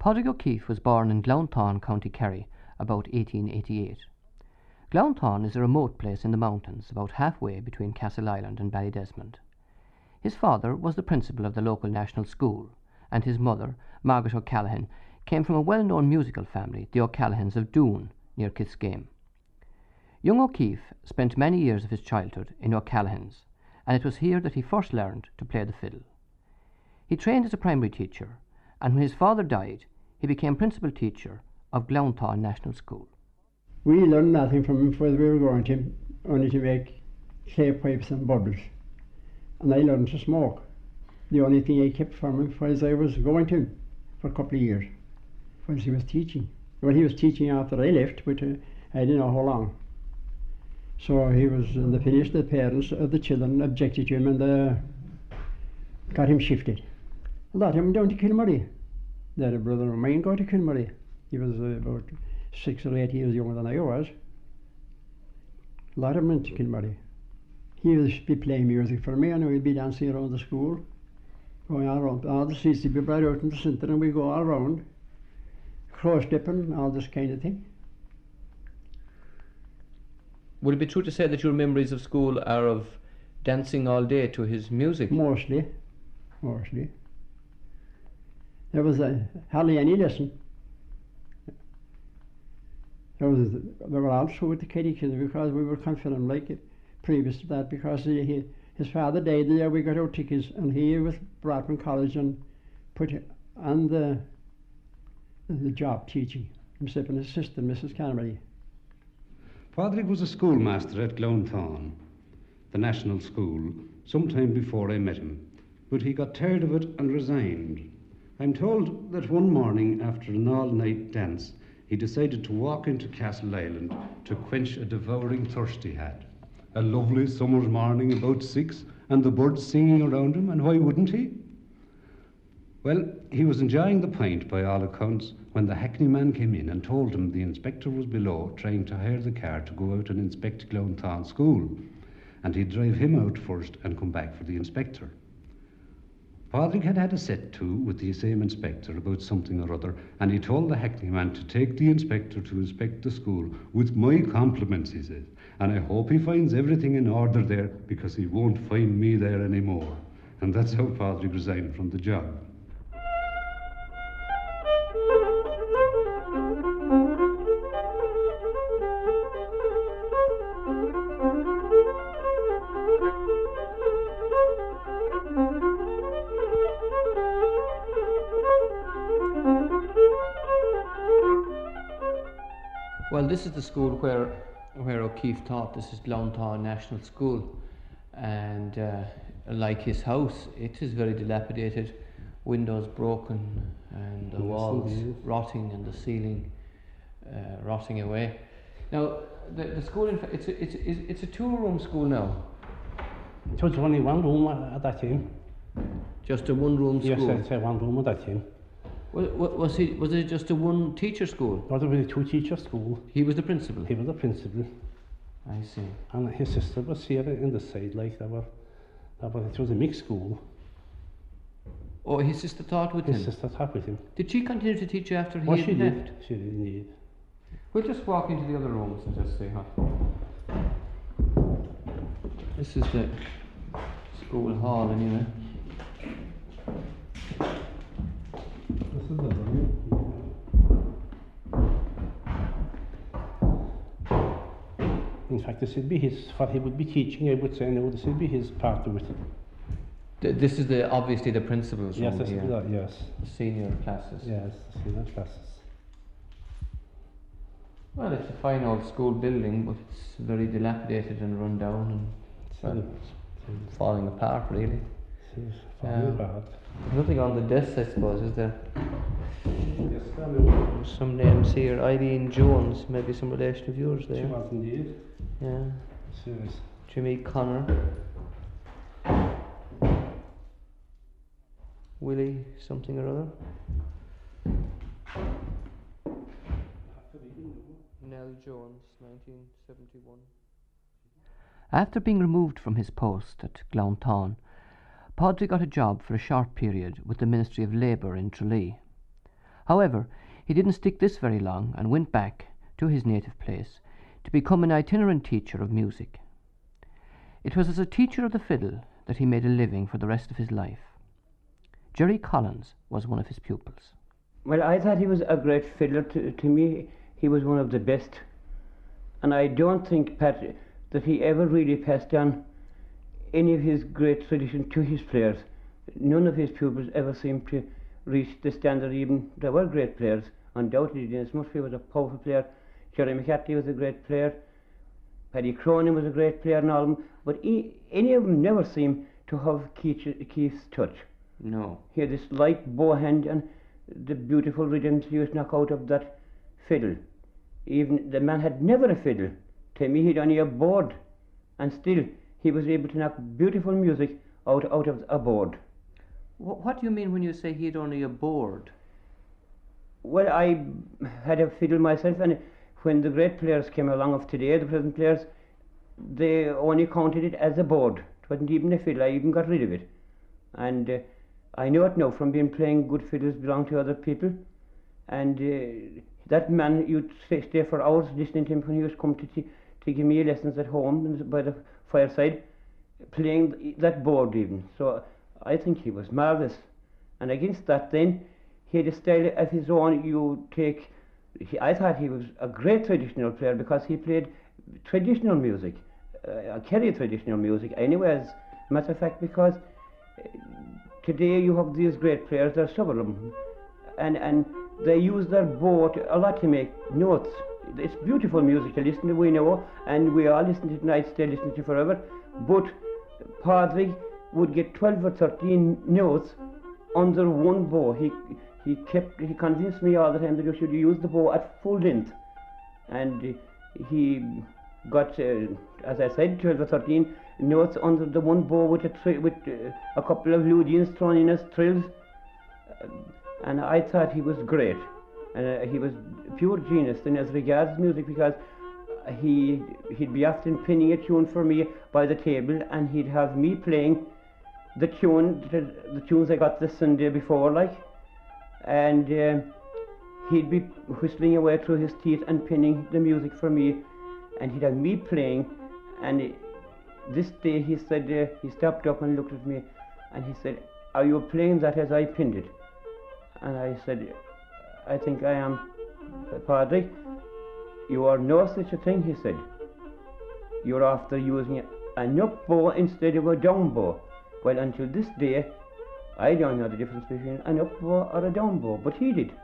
Padraig O'Keeffe was born in Glounthaune, County Kerry, about 1888. Glounthaune is a remote place in the mountains, about halfway between Castleisland and Ballydesmond. His father was the principal of the local national school, and his mother, Margaret O'Callaghan, came from a well-known musical family, the O'Callaghans of Doon, near Kisgame. Young O'Keeffe spent many years of his childhood in O'Callaghans, and it was here that he first learned to play the fiddle. He trained as a primary teacher, and when his father died, he became principal teacher of Glounthaune National School. We learned nothing from him before we were going to him, only to make clay pipes and bubbles. And I learned to smoke. The only thing I kept from him was I was going to him for a couple of years, whilst he was teaching. Well, he was teaching after I left, but I didn't know how long. So he was, in the finish, the parents of the children objected to him and got him shifted. A lot of them down to Kilmurray. They had a brother of mine go to Kilmurray. He was about 6 or 8 years younger than I was. A lot of them went to Kilmurray. He would be playing music for me, and we'd be dancing around the school, going all around. All the seats would be brought out in the centre, and we'd go all around, cross-stepping, all this kind of thing. Would it be true to say that your memories of school are of dancing all day to his music? Mostly. There was hardly any lesson. They were all through with the catechism because we were confident like it previous to that, because his father died the year we got our tickets, and he was brought from college and put on the job teaching himself and his sister, Mrs. Canterbury. Padraig was a schoolmaster at Glounthaune, the national school, sometime before I met him, but he got tired of it and resigned. I'm told that one morning after an all-night dance, he decided to walk into Castleisland to quench a devouring thirst he had. A lovely summer's morning about 6, and the birds singing around him, and why wouldn't he? Well, he was enjoying the pint by all accounts when the hackney man came in and told him the inspector was below trying to hire the car to go out and inspect Glounthaune School, and he'd drive him out first and come back for the inspector. Padraig had had a set to with the same inspector about something or other, and he told the hackney man to take the inspector to inspect the school with my compliments, he said, and I hope he finds everything in order there, because he won't find me there anymore. And that's how Padraig resigned from the job. Well, this is the school where O'Keeffe taught. This is Glounthaune National School, and like his house, it is very dilapidated, windows broken, and the walls rotting, and the ceiling rotting away. Now, the school, it's a two-room school now. It was only one room at that time. Just a one-room school? Yes, it's one room at that time. Was it just a one-teacher school? No, there was a two-teacher school. He was the principal? He was the principal. I see. And his sister was here in the side, like it was a mixed school. Oh, his sister taught with him? His sister taught with him. Did she continue to teach after he left? She did. She did indeed. We'll just walk into the other rooms and just see how. This is the school hall anyway. This is the room. In fact, this would be what he would be teaching, I would say. No, this would be his part of it. This is obviously the principal's room here. Yes. The senior classes. Yes, the senior classes. Well, it's a fine old school building, but it's very dilapidated and run down and falling apart, really. It's falling apart. Nothing on the desk, I suppose, is there? Yes, there's some names here. Eileen Jones, maybe some relation of yours there. She was indeed. Yeah. She was. Jimmy Connor. Willie something or other. Nell Jones, 1971. After being removed from his post at Glounthaune, Padraig got a job for a short period with the Ministry of Labour in Tralee. However, he didn't stick this very long and went back to his native place to become an itinerant teacher of music. It was as a teacher of the fiddle that he made a living for the rest of his life. Jerry Collins was one of his pupils. Well, I thought he was a great fiddler. To me, he was one of the best. And I don't think, Pat, that he ever really passed on any of his great tradition to his players. None of his pupils ever seemed to reach the standard even. There were great players. Undoubtedly, Dennis Murphy was a powerful player. Jerry McCarthy was a great player. Paddy Cronin was a great player and all of them. But any of them never seemed to have Keith's touch. No. He had this light bow hand and the beautiful rhythms he used to knock out of that fiddle. Even the man had never a fiddle. To me, he'd only a board, and still he was able to knock beautiful music out of a board. What do you mean when you say he had only a board? Well, I had a fiddle myself, and when the great players came along of today, the present players, they only counted it as a board. It wasn't even a fiddle. I even got rid of it. And I know it now from being playing good fiddles belong to other people. And that man, you'd stay for hours listening to him when he was come to give me lessons at home by the fireside, playing that board even. So I think he was marvellous. And against that then, he had a style of his own. I thought he was a great traditional player because he played traditional music, Kerry traditional music anyway, as a matter of fact, because today you have these great players, there are several of them, and they use their bow a lot to make notes. It's beautiful music to listen to, we know, and we all listen to it, and I'd stay listening to forever, but Padraig would get 12 or 13 notes under one bow. He convinced me all the time that you should use the bow at full length, and he got, as I said, 12 or 13 notes under the one bow with a couple of Ludians thrown in as trills, and I thought he was great, and he was pure genius then as regards music, because he'd be often pinning a tune for me by the table, and he'd have me playing the tunes I got the Sunday before, like, and he'd be whistling away through his teeth and pinning the music for me, and he'd have me playing. And this day he said, he stopped up and looked at me and he said, "Are you playing that as I pinned it?" And I said, "I think I am, Padraig." "You are no such a thing," he said. "You're after using an up bow instead of a down bow." Well, until this day, I don't know the difference between an up bow or a down bow, but he did.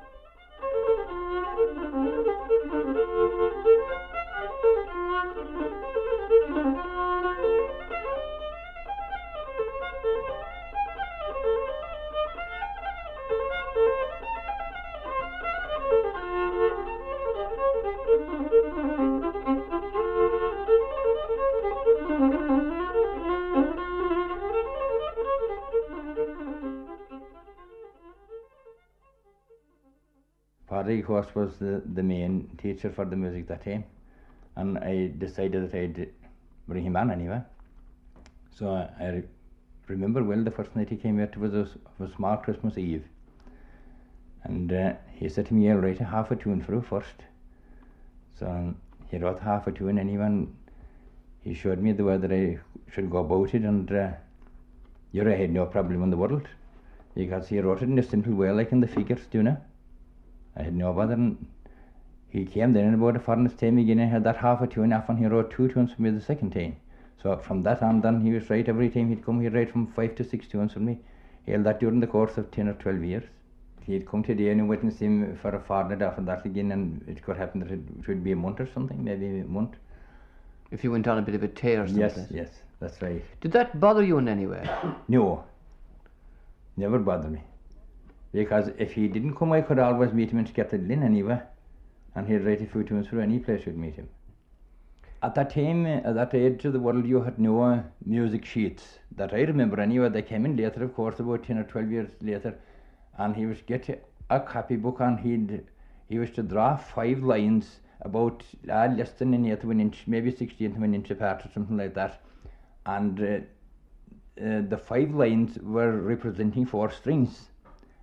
Padraig Horst was the main teacher for the music that time, and I decided that I'd bring him on anyway. So I remember well the first night he came here, it was a small Christmas Eve, and he said to me, "I'll write a half a tune for you first." So he wrote half a tune anyway, and he showed me the way that I should go about it, and I had no problem in the world, because he wrote it in a simple way, like in the figures, do you know? I had no bother, and he came then about a foreign's time again and had that half a tune off, and he wrote 2 tunes for me the second time. So from that on then he was right every time he'd come, he'd write from 5 to 6 tunes for me. He held that during the course of 10 or 12 years. He'd come today and witness him for a fortnight after that again, and it could happen that it would be a month or something, maybe a month. If you went on a bit of a tear or something. Yes, that's right. Did that bother you in any way? No, never bothered me. Because if he didn't come, I could always meet him in Skeptic Lynn anyway, and he'd write a few tunes for any place you'd meet him. At that time, at that age of the world, you had no music sheets that I remember anyway. They came in later, of course, about 10 or 12 years later, and he was get a copybook, and he was to draw 5 lines about less than an eighth of an inch, maybe 16th of an inch apart or something like that, and the 5 lines were representing 4 strings.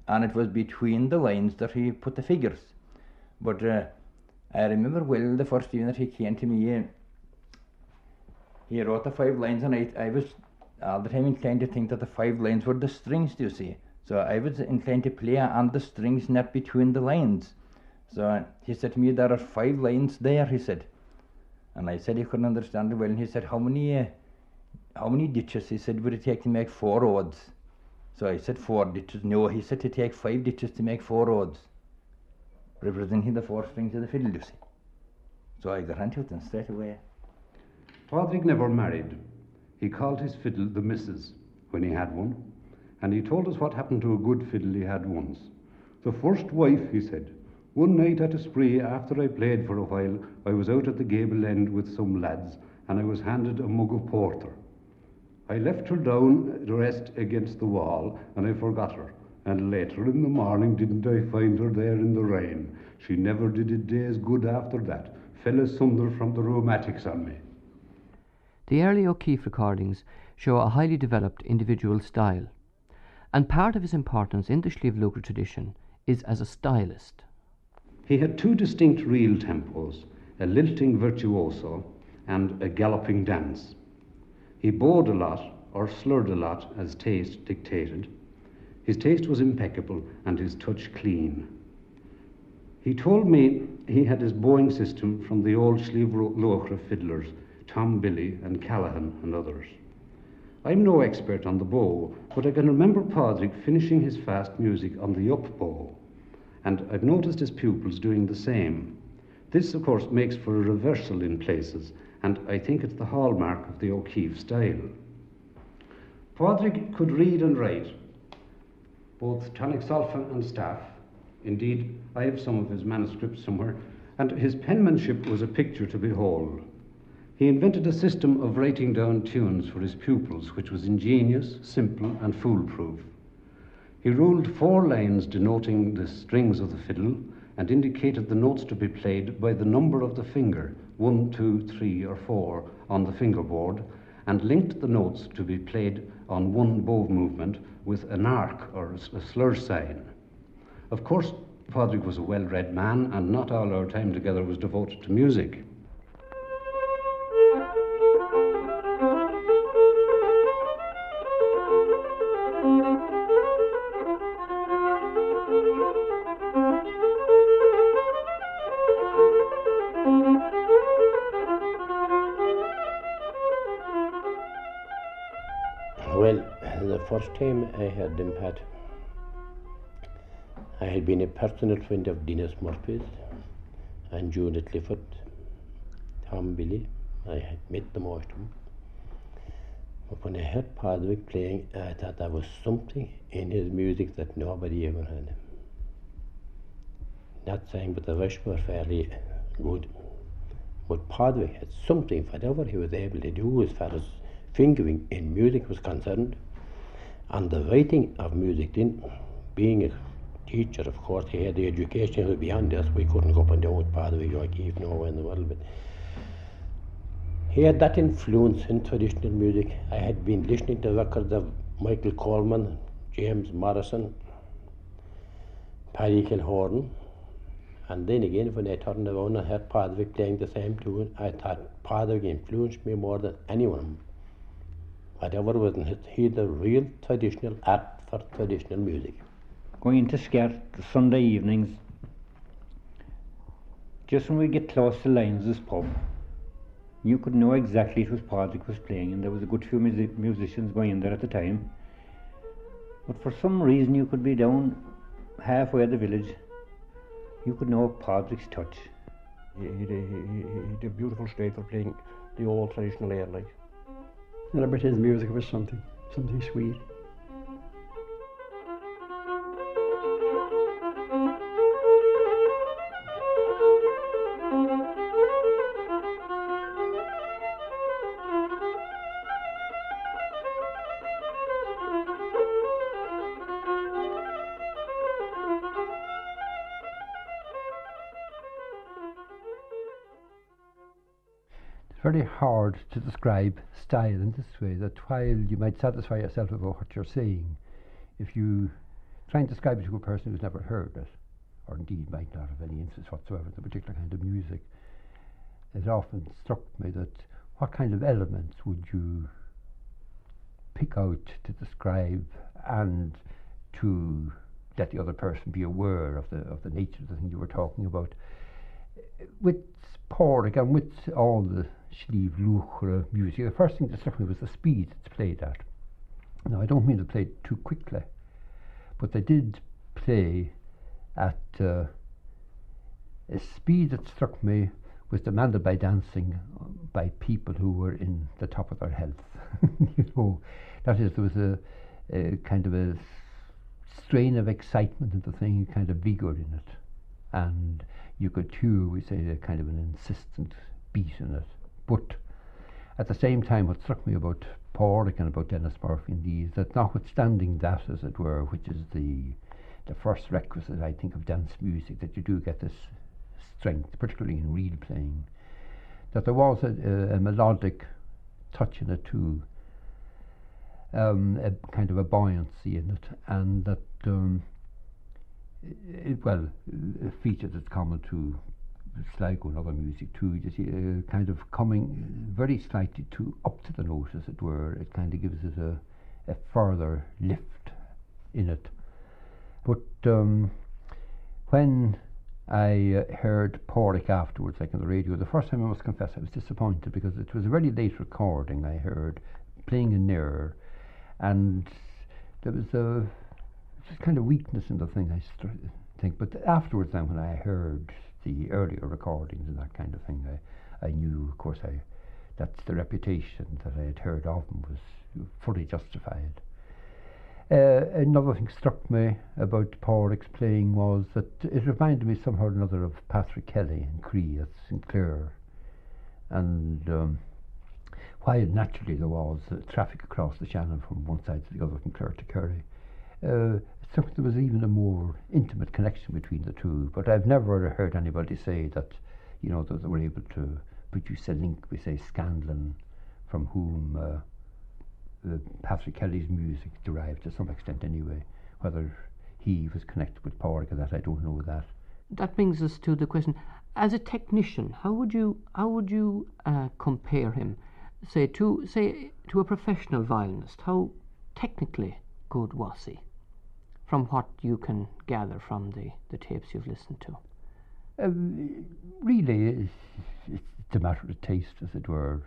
and it was between the lines that he put the figures. But I remember well the first evening that he came to me, he wrote the 5 lines, and I was all the time inclined to think that the 5 lines were the strings, do you see. So I was inclined to play on the strings, not between the lines. So he said to me, there are 5 lines there, he said. And I said he couldn't understand it well, and he said, how many ditches, he said, would it take to make 4 roads? So I said 4 ditches. No, he said to take 5 ditches to make 4 roads, representing the 4 strings of the fiddle, you see. So I got into it and straight away. Padraig never married. He called his fiddle the Missus when he had one, and he told us what happened to a good fiddle he had once. The first wife, he said, one night at a spree after I played for a while, I was out at the gable end with some lads, and I was handed a mug of porter. I left her down to rest against the wall, and I forgot her. And later in the morning, didn't I find her there in the rain? She never did a day's good after that. Fell asunder from the rheumatics on me. The early O'Keeffe recordings show a highly developed individual style, and part of his importance in the Sliabh Luachra tradition is as a stylist. He had 2 distinct reel tempos, a lilting virtuoso and a galloping dance. He bowed a lot, or slurred a lot, as taste dictated. His taste was impeccable and his touch clean. He told me he had his bowing system from the old Sliabh Luachra fiddlers, Tom Billy and Callahan and others. I'm no expert on the bow, but I can remember Padraig finishing his fast music on the up bow, and I've noticed his pupils doing the same. This, of course, makes for a reversal in places, and I think it's the hallmark of the O'Keeffe style. Padraig could read and write, both tonic solfa and staff. Indeed, I have some of his manuscripts somewhere, and his penmanship was a picture to behold. He invented a system of writing down tunes for his pupils, which was ingenious, simple, and foolproof. He ruled 4 lines denoting the strings of the fiddle, and indicated the notes to be played by the number of the finger, 1, 2, 3, or 4, on the fingerboard, and linked the notes to be played on one bow movement with an arc or a slur sign. Of course, Padraig was a well-read man, and not all our time together was devoted to music. Well, the first time I heard him, Pat, I had been a personal friend of Dennis Murphy's and Judith Clifford, Tom Billy. I had met them most of them. But when I heard Padraig playing, I thought there was something in his music that nobody ever had. Not saying that the rest were fairly good, but Padraig had something, whatever he was able to do as far as fingering in music was concerned, and the writing of music then, being a teacher, of course, he had the education was beyond us. We couldn't go up and down with Padraig or O'Keeffe nowhere in the world, but he had that influence in traditional music. I had been listening to records of Michael Coleman, James Morrison, Paddy Kilhorn, and then again when I turned around and heard Padraig playing the same tune, I thought Padraig influenced me more than anyone. Whatever was in he had the real traditional art for traditional music. Going to Scart Sunday evenings, just when we get close to Lyons' pub, you could know exactly it was Padraig was playing, and there was a good few musicians going in there at the time. But for some reason you could be down halfway the village, you could know Padraig's touch. He had a beautiful state for playing the old traditional air, like. And I bet his music was something sweet. Very hard to describe style in this way, that while you might satisfy yourself about what you're saying, if you trying to describe it to a person who's never heard it, or indeed might not have any interest whatsoever in the particular kind of music, it often struck me that what kind of elements would you pick out to describe and to let the other person be aware of the nature of the thing you were talking about. With Pádraig and with all the Sliabh Luachra music, the first thing that struck me was the speed it's played at. Now, I don't mean to play it too quickly, but they did play at a speed that struck me was demanded by dancing by people who were in the top of their health. You know, that is, there was a kind of a strain of excitement in the thing, a kind of vigour in it, and you could hear, we say, a kind of an insistent beat in it. But at the same time, what struck me about Pádraig and about Dennis Murphy and these, that notwithstanding that, as it were, which is the first requisite, I think, of dance music, that you do get this strength, particularly in reel playing, that there was a melodic touch in it too, a kind of a buoyancy in it, and that a feature that's common to Sligo and other music too, you see, kind of coming very slightly up to the note, as it were. It kind of gives it a further lift in it. But when I heard Pádraig afterwards, like on the radio, the first time, I must confess I was disappointed, because it was a very late recording I heard, playing in Nair, and there was a kind of weakness in the thing, I think. But afterwards then, when I heard the earlier recordings and that kind of thing, I knew, of course, that's the reputation that I had heard of him was fully justified. Another thing struck me about Pádraig's playing was that it reminded me somehow or another of Patrick Kelly and Cree at Sinclair, and while naturally there was traffic across the Shannon from one side to the other, from Clare to Kerry, it struck me there was even a more intimate connection between the two. But I've never heard anybody say that, you know, that they were able to produce a link with, say, Scanlon, from whom Patrick Kelly's music derived to some extent anyway. Whether he was connected with Pádraig or that, I don't know that. That brings us to the question: as a technician, how would you compare him, say to a professional violinist? How technically good was he, from what you can gather from the tapes you've listened to? Really, it's a matter of taste, as it were.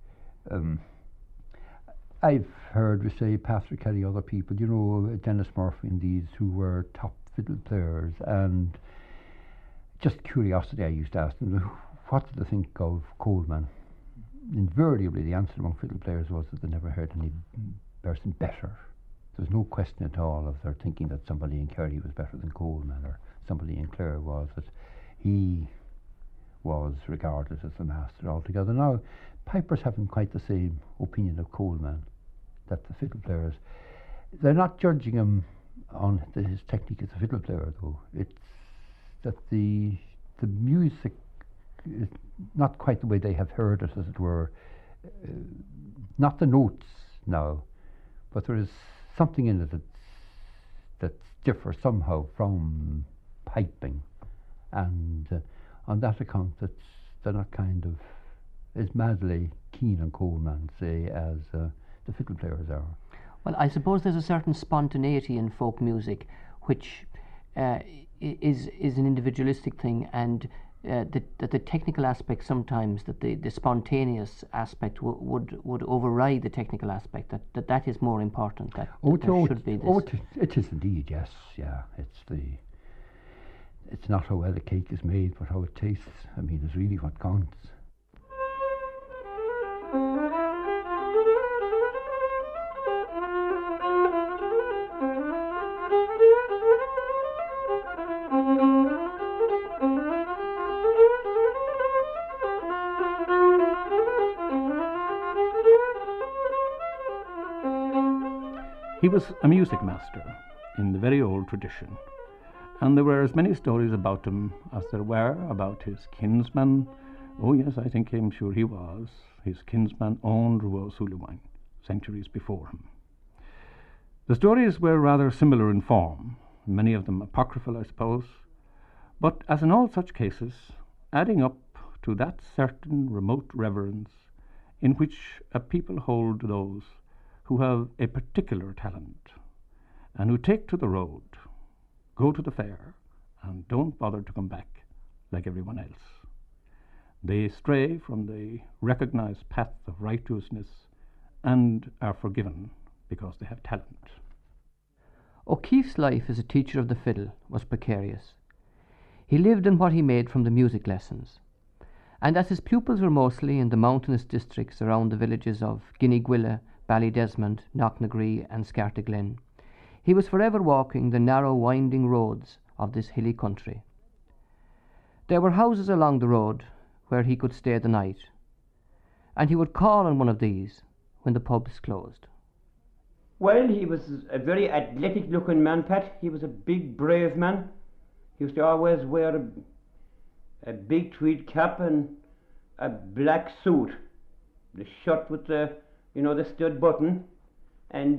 I've heard, we say, Patrick Kelly, other people, you know, Dennis Murphy and these, who were top fiddle players, and just curiosity, I used to ask them, what did they think of Coleman? Invariably, the answer among fiddle players was that they never heard any person better. There's no question at all of their thinking that somebody in Kerry was better than Coleman, or somebody in Clare was, that he was regarded as the master altogether. Now, pipers haven't quite the same opinion of Coleman that the fiddle players. They're not judging him on his technique as a fiddle player, though. It's that the music is not quite the way they have heard it, as it were. Not the notes now, but there is something in it that differs somehow from piping, and on that account, they're not kind of as madly keen on Coleman, say, as the fiddle players are. Well, I suppose there's a certain spontaneity in folk music, which is an individualistic thing, and that the technical aspect sometimes, that the spontaneous aspect would override the technical aspect. That is more important. That there should be this. It is indeed, yes, yeah. It's not how well a cake is made, but how it tastes. I mean, is really what counts. He was a music master in the very old tradition, and there were as many stories about him as there were about his kinsman. Oh yes, I'm sure he was. His kinsman owned Ruaidh centuries before him. The stories were rather similar in form, many of them apocryphal, I suppose, but as in all such cases, adding up to that certain remote reverence in which a people hold those who have a particular talent and who take to the road, go to the fair, and don't bother to come back like everyone else. They stray from the recognized path of righteousness and are forgiven because they have talent. O'Keefe's life as a teacher of the fiddle was precarious. He lived on what he made from the music lessons, and as his pupils were mostly in the mountainous districts around the villages of Guineaguilla, Ballydesmond, Knocknagree and Scartaglen, he was forever walking the narrow winding roads of this hilly country. There were houses along the road where he could stay the night, and he would call on one of these when the pubs closed. Well, he was a very athletic looking man, Pat. He was a big, brave man. He used to always wear a big tweed cap and a black suit, the shirt with the stud button, and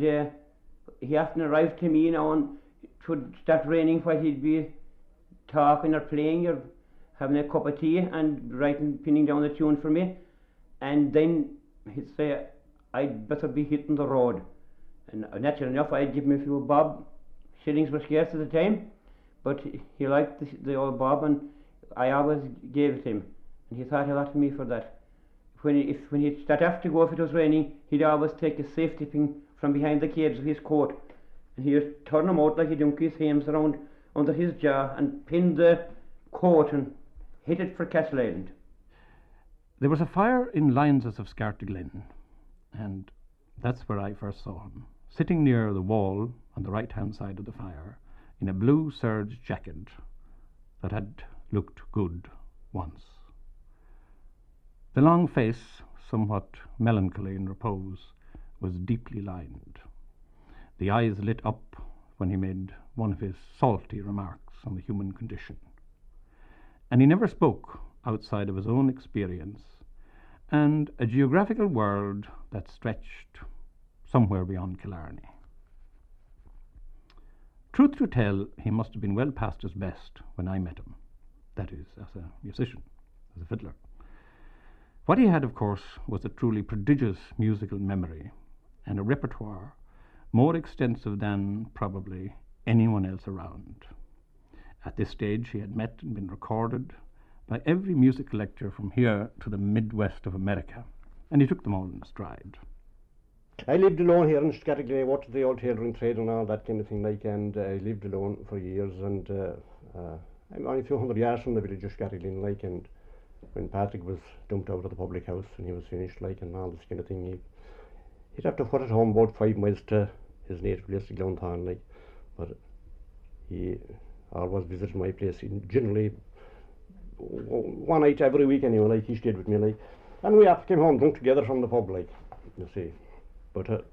he often arrived to me, and it would start raining while he'd be talking or playing or having a cup of tea and pinning down the tune for me, and then he'd say I'd better be hitting the road, and naturally enough I'd give him a few bob. Shillings were scarce at the time, but he liked the old bob, and I always gave it him, and he thought a lot of me for that. When he'd start off to go, if it was raining, he'd always take a safety pin from behind the cables of his coat, and he'd turn him out like a donkey's hams around under his jaw and pin the coat and hit it for Castle Island. There was a fire in Lyons's of Scartaglen, and that's where I first saw him, sitting near the wall on the right-hand side of the fire, in a blue serge jacket that had looked good once. The long face, somewhat melancholy in repose, was deeply lined. The eyes lit up when he made one of his salty remarks on the human condition. And he never spoke outside of his own experience and a geographical world that stretched somewhere beyond Killarney. Truth to tell, he must have been well past his best when I met him, that is, as a musician, as a fiddler. What he had, of course, was a truly prodigious musical memory and a repertoire more extensive than, probably, anyone else around. At this stage he had met and been recorded by every music collector from here to the Midwest of America, and he took them all in stride. I lived alone here in Scartaglen. I worked at the old tailoring trade and all that kind of thing, and I lived alone for years, and I'm only a few hundred yards from the village of Scartaglen, and when Patrick was dumped out of the public house and he was finished, and all this kind of thing, he'd have to put at home about 5 miles to his native place of Glounthaune, but he always visited my place. He generally, one night every week anyway, he stayed with me, and we often came home drunk together from the pub, you see. But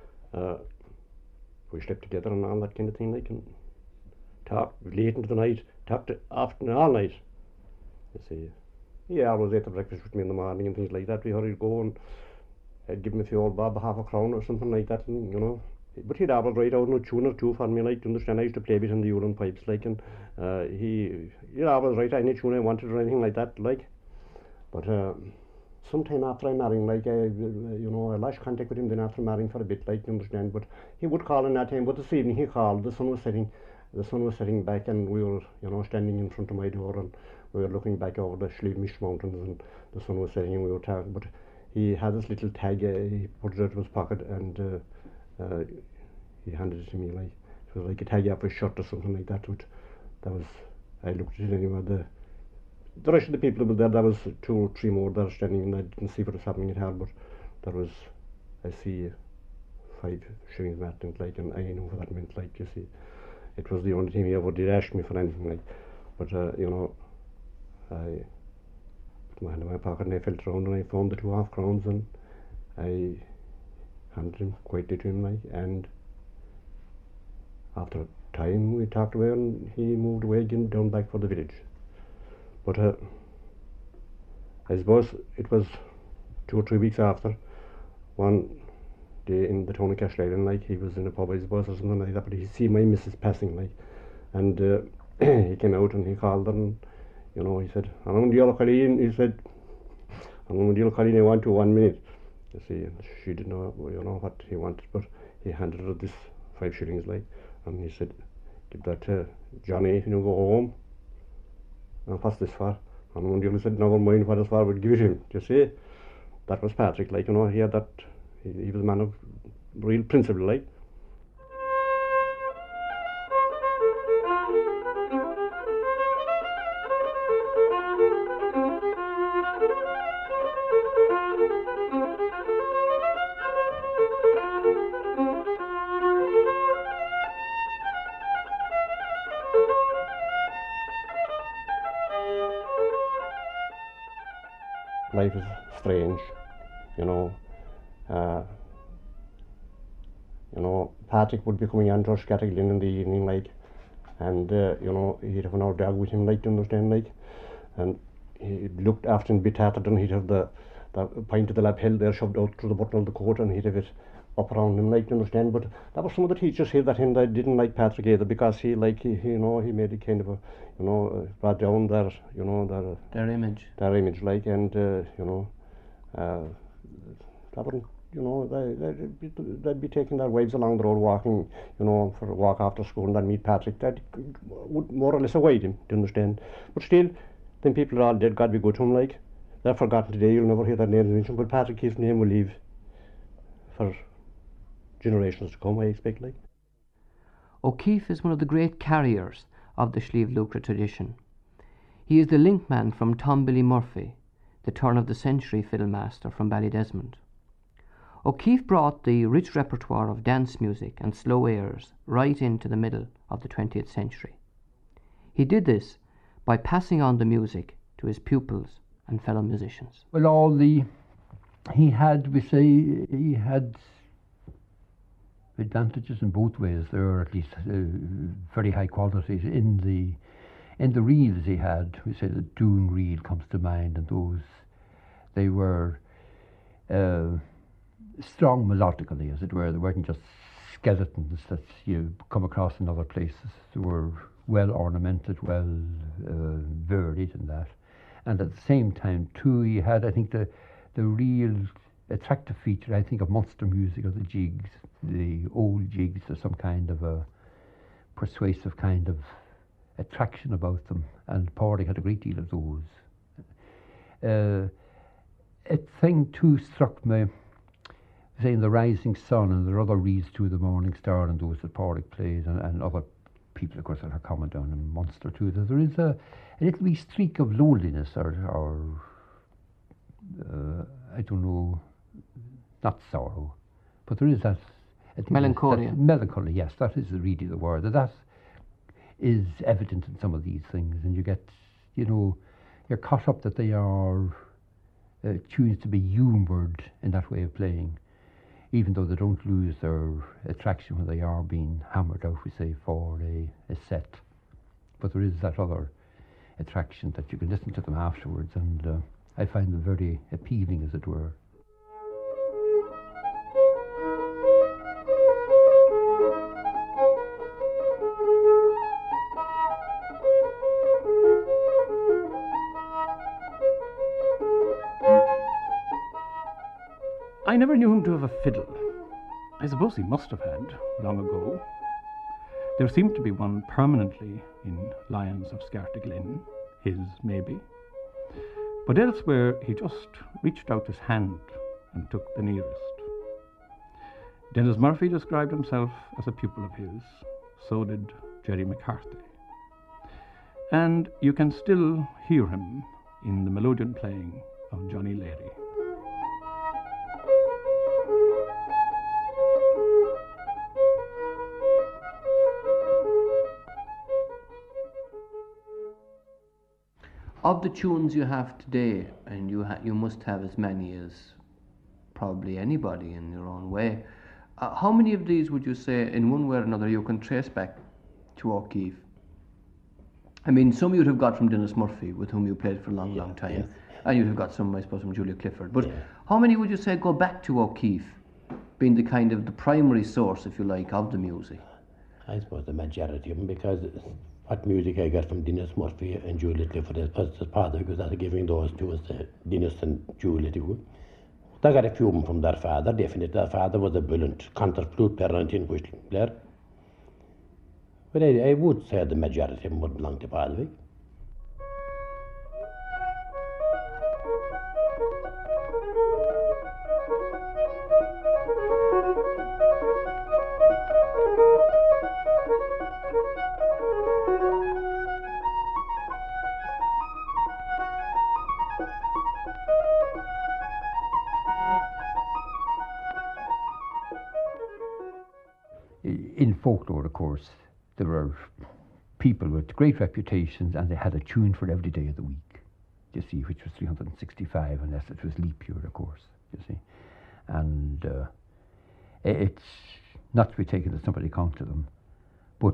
we slept together and all that kind of thing, and talked late into the night, talked after all night, you see. He always ate the breakfast with me in the morning and things like that. We hurried go, and I'd give him a few old bob, half a crown or something like that, and, but he'd always write out a tune or two for me, to understand. I used to play with in the Ulan pipes, and he'd always write any tune I wanted or anything like that, But sometime after I married, I lost contact with him then after marrying for a bit, you understand. But he would call in that time. But this evening he called. The sun was setting back, and we were, standing in front of my door, and we were looking back over the Schliemish Mountains, and the sun was setting, and we were talking. But he had this little tag. He put it out of his pocket, and he handed it to me. It was like a tag off his shirt or something like that. I looked at it anyway. The rest of the people were there. There was 2 or 3 more there standing, and I didn't see what was happening at all, but there was, I see 5 shillings Martin, and I knew what that meant, you see. It was the only time he ever did ask me for anything, but I put my hand in my pocket and I felt around and I found the 2 half crowns, and I handed him quietly to him, and after a time we talked away, and he moved away again down back for the village. But I suppose it was 2 or 3 weeks after, one day in the town of Castle Island, he was in a pub, I suppose, or something like that, but he see my missus passing, And he came out and he called her, and you know, he said, Colleen, he said, Colleen, I want you 1 minute. You see, and she didn't know, you know, what he wanted, but he handed her this 5 shillings, like, and he said, give that to Johnny, you know, go home. And what's this for? And Mundial said, never mind what it's for, we'll give it him. You see, that was Patrick, like, you know, he had that, he was a man of real principle, like. Life is strange, you know. Patrick would be coming on to Scatterglin in the evening, like, and you know, he'd have an old dog with him, like, to understand, like, and he looked after and be tattered, and he'd have the pint of the lapel there shoved out through the button of the coat, and he'd have it up around him, like, to understand. But that was some of the teachers here that didn't like Patrick either, because he made it kind of a, you know, brought down their, you know, their image, like, and you know, that wouldn't, you know, they'd be taking their wives along the road walking, you know, for a walk after school, and they'd meet Patrick. That would more or less avoid him, do you understand? But still, them people are all dead, God be good to him, like. They're forgotten today, you'll never hear their names mentioned, but Patrick, his name will leave for generations to come, I expect, like. O'Keeffe is one of the great carriers of the Slieve Lucre tradition. He is the linkman from Tom Billy Murphy, the turn-of-the-century fiddlemaster from Ballydesmond. O'Keeffe brought the rich repertoire of dance music and slow airs right into the middle of the 20th century. He did this by passing on the music to his pupils and fellow musicians. Well, he had advantages in both ways. There are at least very high qualities in the reels he had. We say the Doon reel comes to mind, and they were strong melodically, as it were. They weren't just skeletons that you come across in other places. They were well ornamented, well varied in that. And at the same time, too, he had, I think, the real attractive feature, I think, of Munster music, or the jigs, the old jigs. There's some kind of a persuasive kind of attraction about them, and Padraig had a great deal of those. A thing, too, struck me, saying the Rising Sun, and there are other reeds too, the Morning Star, and those that Padraig plays, and other people, of course, that are common down in Munster too. There is a little wee streak of loneliness, or I don't know, not sorrow, but there is that melancholia. Melancholy, yes, that is really the word. That is evident in some of these things, and you get, you know, you're caught up that they are tunes to be humoured in that way of playing, even though they don't lose their attraction when they are being hammered out, we say, for a set. But there is that other attraction that you can listen to them afterwards, and I find them very appealing, as it were. I never knew him to have a fiddle. I suppose he must have had, long ago. There seemed to be one permanently in Lions of Scartaglin, his maybe. But elsewhere he just reached out his hand and took the nearest. Dennis Murphy described himself as a pupil of his, so did Jerry McCarthy. And you can still hear him in the melodeon playing of Johnny Leary. Of the tunes you have today, and you must have as many as probably anybody in your own way, how many of these would you say, in one way or another, you can trace back to O'Keeffe? I mean, some you'd have got from Dennis Murphy, with whom you played for a long time, yes. and you'd have got some, I suppose, from Julia Clifford. But how many would you say go back to O'Keeffe, being the kind of the primary source, if you like, of the music? I suppose the majority of them, because what music I got from Dennis Murphy and Juliet Clifford was the father, because I was giving those to us, Dennis and Juliet. I got a few of them from their father, definitely. Their father was a brilliant concert flute player and tin whistle player. But I would say the majority of them would belong to Padwick. In folklore, of course, there are people with great reputations, and they had a tune for every day of the week, you see, which was 365, unless it was leap year, of course, you see. And it's not to be taken as somebody counted them, but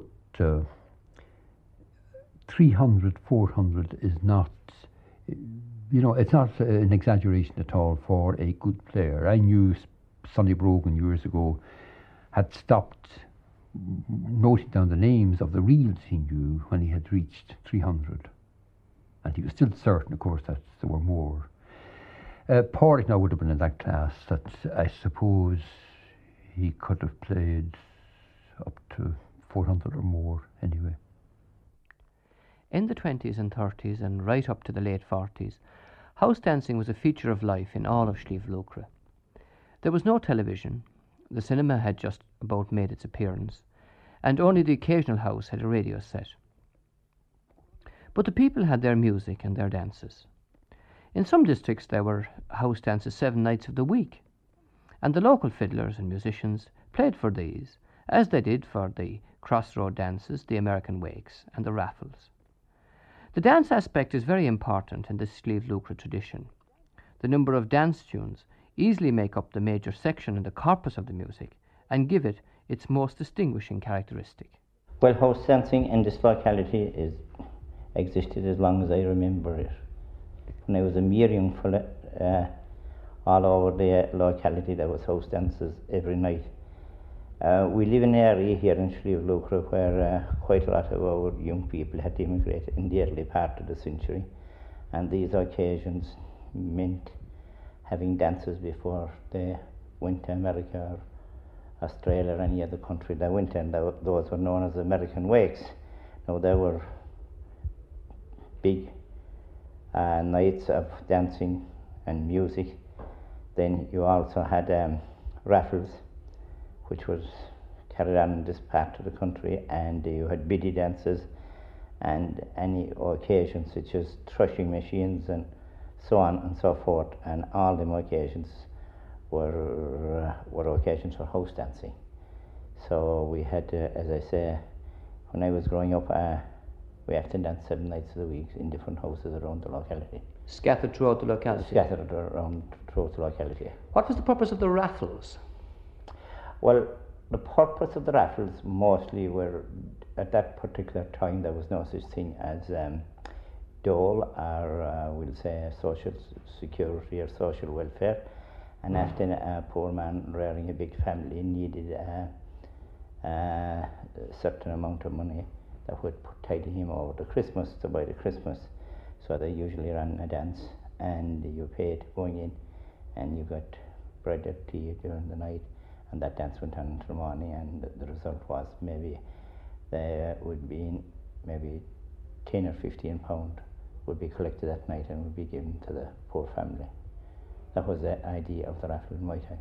300, 400 is not, it's not an exaggeration at all for a good player. I knew Sonny Brogan years ago had stopped noting down the names of the reels he knew when he had reached 300. And he was still certain, of course, that there were more. Porrick now would have been in that class that I suppose he could have played up to 400 or more anyway. In the 20s and 30s and right up to the late 40s, house dancing was a feature of life in all of Slieve Lucre. There was no television, the cinema had just about made its appearance, and only the occasional house had a radio set. But the people had their music and their dances. In some districts there were house dances 7 nights of the week, and the local fiddlers and musicians played for these, as they did for the crossroad dances, the American wakes, and the raffles. The dance aspect is very important in the Slieve Lucre tradition. The number of dance tunes easily make up the major section in the corpus of the music and give it its most distinguishing characteristic. Well, house dancing in this locality is existed as long as I remember it. When I was a mere young fella, all over the locality there was house dances every night. We live in an area here in Slieve Lucre where quite a lot of our young people had immigrated in the early part of the century, and these occasions meant having dances before they went to America or Australia or any other country they went in. Those were known as American wakes. Now there were big nights of dancing and music. Then you also had raffles, which was carried on in this part of the country, and you had biddy dances and any occasions such as threshing machines and so on and so forth, and all them occasions were occasions for house dancing. So we had, as I say, when I was growing up, we had to dance 7 nights of the week in different houses around the locality. Scattered throughout the locality? Scattered around throughout the locality. What was the purpose of the raffles? Well, the purpose of the raffles mostly were, at that particular time there was no such thing as dole or we'll say social security or social welfare, and often a poor man rearing a big family needed a certain amount of money that would tide him over the Christmas to buy the Christmas. So they usually ran a dance, and you paid going in, and you got bread or tea during the night, and that dance went on until morning, and the result was maybe there would be maybe 10 or 15 pound would be collected that night and would be given to the poor family. That was the idea of the raffle in my time.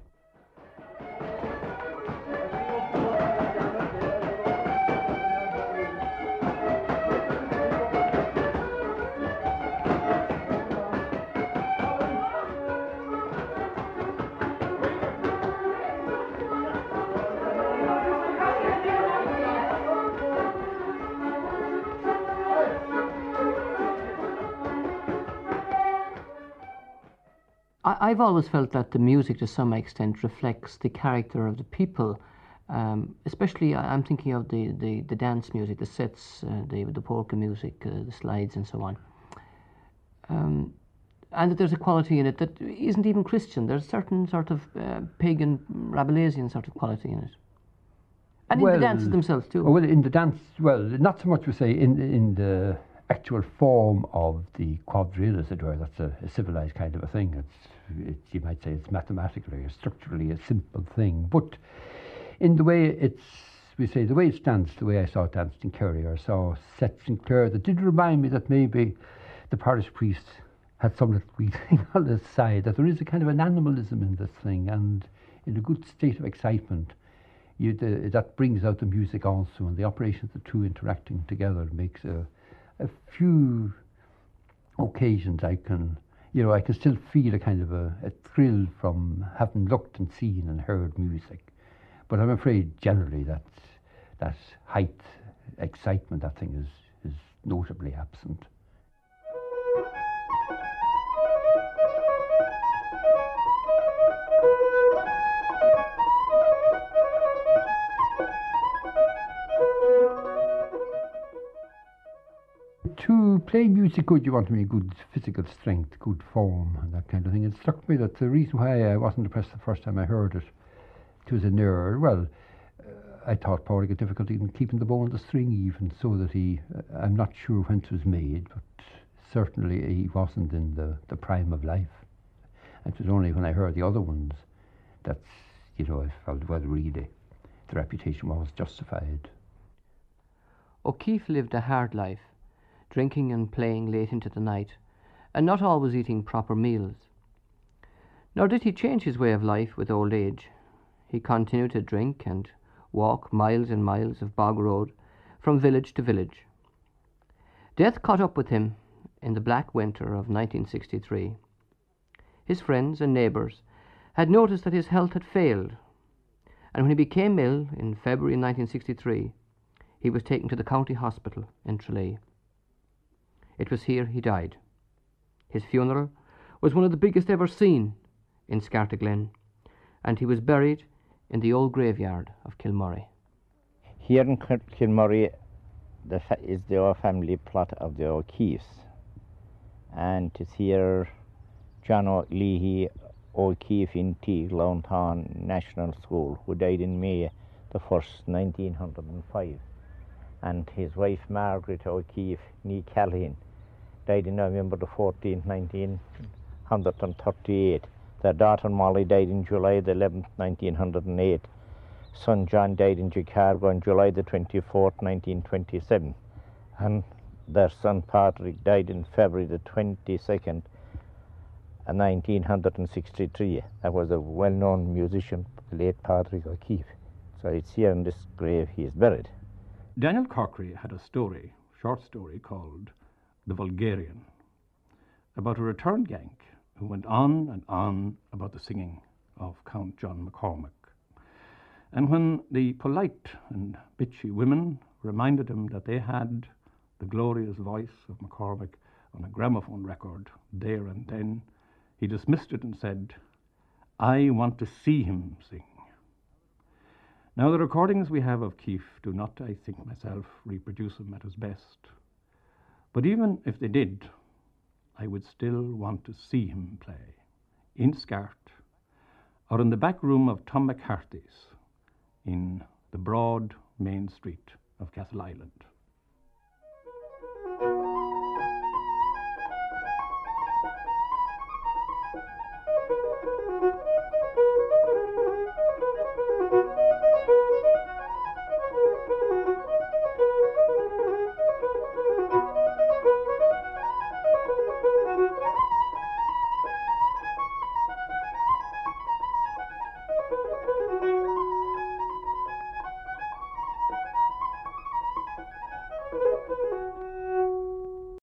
I've always felt that the music to some extent reflects the character of the people, especially I'm thinking of the dance music, the sets, the polka music, the slides and so on. And that there's a quality in it that isn't even Christian. There's a certain sort of pagan, Rabelaisian sort of quality in it. And in the dances themselves too. Well, in the dance, well, not so much we say in the actual form of the quadrille, as it were. That's a civilized kind of a thing. It's you might say it's mathematically or structurally a simple thing. But in the way the way it's danced, the way I saw it danced in Kerry, or saw Seth Sinclair, that did remind me that maybe the parish priest had some little wee thing on his side, that there is a kind of an animalism in this thing, and in a good state of excitement, that brings out the music also, and the operation of the two interacting together makes a few occasions I can still feel a kind of a thrill from having looked and seen and heard music. But I'm afraid generally that height, excitement, that thing is notably absent. To play music good, you want to be good physical strength, good form, and that kind of thing. It struck me that the reason why I wasn't impressed the first time I heard it, it was an error. Well, I thought Padraig had difficulty in keeping the bow on the string, even so that I'm not sure when it was made, but certainly he wasn't in the prime of life. It was only when I heard the other ones that, I felt, well, really, the reputation was justified. O'Keeffe lived a hard life, drinking and playing late into the night, and not always eating proper meals. Nor did he change his way of life with old age. He continued to drink and walk miles and miles of bog road from village to village. Death caught up with him in the black winter of 1963. His friends and neighbours had noticed that his health had failed, and when he became ill in February 1963, he was taken to the county hospital in Tralee. It was here he died. His funeral was one of the biggest ever seen in Scartaglen, and he was buried in the old graveyard of Kilmurray. Here in Kilmurray is the old family plot of the O'Keeffes, and it's here John O'Leahy O'Keeffe in T. Glounthaune National School, who died in May the 1st, 1905, and his wife Margaret O'Keeffe, nee Calhoun, died in November the 14th, 1938. Their daughter Molly died in July the 11th, 1908. Son John died in Chicago on July the 24th, 1927. And their son Patrick died in February the 22nd, 1963. That was a well-known musician, late Patrick O'Keeffe. So it's here in this grave he is buried. Daniel Corkery had a short story called The Vulgarian, about a returned Yank who went on and on about the singing of Count John McCormack. And when the polite and bitchy women reminded him that they had the glorious voice of McCormack on a gramophone record there and then, he dismissed it and said, "I want to see him sing." Now, the recordings we have of Keeffe do not, I think myself, reproduce him at his best. But even if they did, I would still want to see him play in Scart or in the back room of Tom McCarthy's in the broad main street of Castleisland.